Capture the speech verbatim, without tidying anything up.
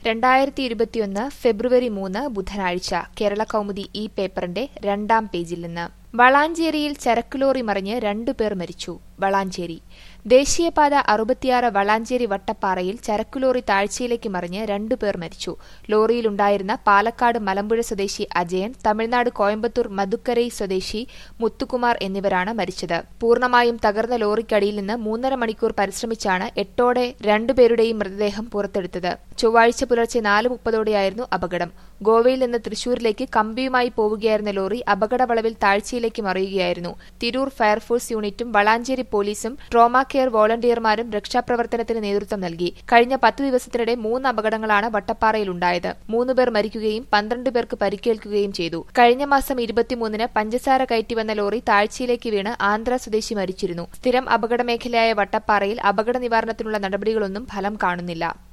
രണ്ടായിരത്തി ഇരുപത്തിയൊന്ന് ഫെബ്രുവരി മൂന്ന് ബുധനാഴ്ച കേരളകൗമുദി ഈ പേപ്പറിന്റെ രണ്ടാം പേജിൽ നിന്ന് വളാഞ്ചേരിയിൽ ചരക്കുലോറി മറിഞ്ഞ് രണ്ടുപേർ മരിച്ചു. വളാഞ്ചേരി ദേശീയപാത അറുപത്തിയാറ് വളാഞ്ചേരി വട്ടപ്പാറയിൽ ചരക്കുലോറി താഴ്ചയിലേക്ക് മറിഞ്ഞ് രണ്ടുപേർ മരിച്ചു. ലോറിയിലുണ്ടായിരുന്ന പാലക്കാട് മലമ്പുഴ സ്വദേശി അജയൻ, തമിഴ്നാട് കോയമ്പത്തൂർ മധുക്കരൈ സ്വദേശി മുത്തുകുമാർ എന്നിവരാണ് മരിച്ചത്. പൂർണ്ണമായും തകർന്ന ലോറിക്കടിയിൽ നിന്ന് മൂന്നര മണിക്കൂർ പരിശ്രമിച്ചാണ് എട്ടോടെ രണ്ടുപേരുടെയും മൃതദേഹം പുറത്തെടുത്തത്. ചൊവ്വാഴ്ച പുലർച്ചെ നാല് മുപ്പതോടെയായിരുന്നു അപകടം. ഗോവയിൽ നിന്ന് തൃശൂരിലേക്ക് കമ്പിയുമായി പോവുകയായിരുന്ന ലോറി അപകടവളവിൽ താഴ്ചയിലേക്ക് മറിയുകയായിരുന്നു. തിരൂർ ഫയർഫോഴ്സ് യൂണിറ്റും വളാഞ്ചേരി പോലീസും ട്രോമ കെയർ വോളണ്ടിയർമാരും രക്ഷാപ്രവർത്തനത്തിന് നേതൃത്വം നൽകി. കഴിഞ്ഞ പത്ത് ദിവസത്തിനിടെ മൂന്ന് അപകടങ്ങളാണ് വട്ടപ്പാറയിലുണ്ടായത്. മൂന്നുപേർ മരിക്കുകയും പന്ത്രണ്ട് പേർക്ക് പരിക്കേൽക്കുകയും ചെയ്തു. കഴിഞ്ഞ മാസം ഇരുപത്തിമൂന്നിന് പഞ്ചസാര കയറ്റിവന്ന ലോറി താഴ്ചയിലേക്ക് വീണ് ആന്ധ്ര സ്വദേശി മരിച്ചിരുന്നു. സ്ഥിരം അപകടമേഖലയായ വട്ടപ്പാറയിൽ അപകട നിവാരണത്തിനുള്ള നടപടികളൊന്നും ഫലം കാണുന്നില്ല.